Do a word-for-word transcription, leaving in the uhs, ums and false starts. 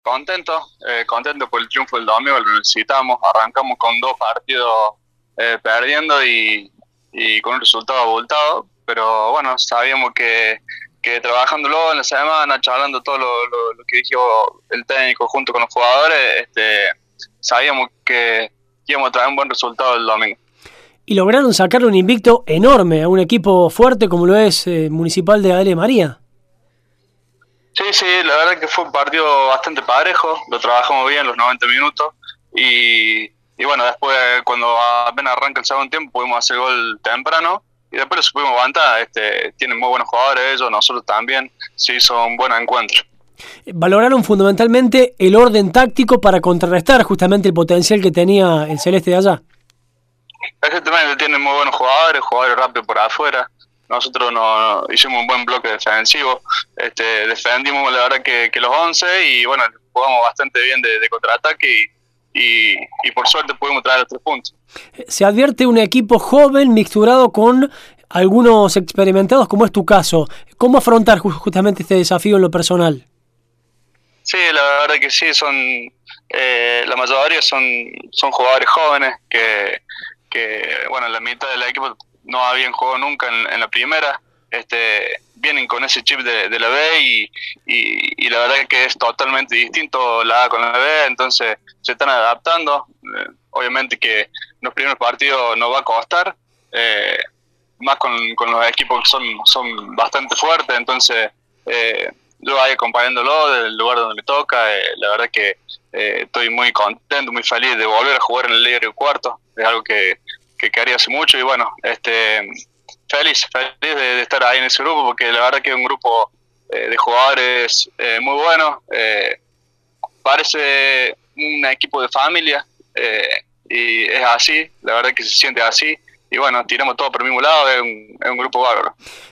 Contento, eh, contento por el triunfo del domingo, lo necesitamos. Arrancamos con dos partidos eh, perdiendo y, y con un resultado abultado, pero bueno, sabíamos que, que trabajándolo en la semana, charlando todo lo, lo, lo que dijo el técnico junto con los jugadores, este, sabíamos que íbamos a traer un buen resultado el domingo. Y lograron sacar un invicto enorme a un equipo fuerte como lo es eh, Municipal de Ale María. Sí, sí, la verdad que fue un partido bastante parejo, lo trabajamos bien los noventa minutos y, y bueno, después cuando apenas arranca el segundo tiempo pudimos hacer gol temprano y después lo supimos aguantar. Este, tienen muy buenos jugadores ellos, nosotros también, se hizo un buen encuentro. Valoraron fundamentalmente el orden táctico para contrarrestar justamente el potencial que tenía el Celeste de allá. Exactamente, tienen muy buenos jugadores, jugadores rápidos por afuera. Nosotros no, no, hicimos un buen bloque defensivo, este, defendimos la verdad que, que los once y bueno, jugamos bastante bien de, de contraataque y, y, y por suerte pudimos traer los tres puntos. Se advierte un equipo joven mixturado con algunos experimentados, como es tu caso. ¿Cómo afrontar justamente este desafío en lo personal? Sí, la verdad que sí, son eh, la mayoría son, son jugadores jóvenes que, que, bueno, la mitad del equipo no habían jugado nunca en, en la primera, este, vienen con ese chip de, de la B y, y, y la verdad que es totalmente distinto la A con la B, entonces se están adaptando. Eh, obviamente que en los primeros partidos nos va a costar, eh, más con, con los equipos que son, son bastante fuertes, entonces eh, yo ahí acompañándolo del lugar donde me toca, eh, la verdad que eh, estoy muy contento, muy feliz de volver a jugar en el Liga de Cuarto, es algo que que quería hace mucho y bueno, este feliz, feliz de, de estar ahí en ese grupo porque la verdad que es un grupo eh, de jugadores eh, muy bueno, eh, parece un equipo de familia eh, y es así, la verdad que se siente así y bueno, tiramos todo por el mismo lado, es un, es un grupo bárbaro.